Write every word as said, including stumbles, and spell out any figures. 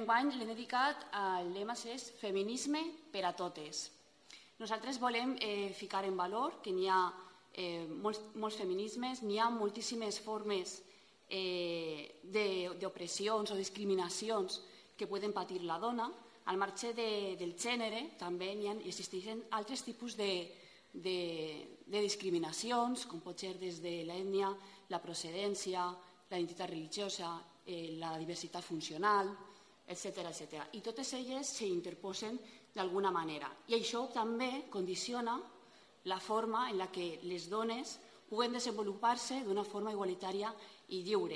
enguany l'hem dedicat al lema és Feminisme per a totes. Nosaltres volem eh, ficar en valor que n'hi ha eh, molts, molts feminismes, n'hi ha moltíssimes formes eh, d'opressions o discriminacions que poden patir la dona. Al marge de, del gènere també hi ha, existeixen altres tipus de, de, de discriminacions, com pot ser des de l'ètnia, la procedència, la identitat religiosa, eh, la diversitat funcional, etcètera, etcètera. I totes elles s'interposen d'alguna manera. I això també condiciona la forma en la que les dones puguen desenvolupar-se d'una forma igualitària i lliure.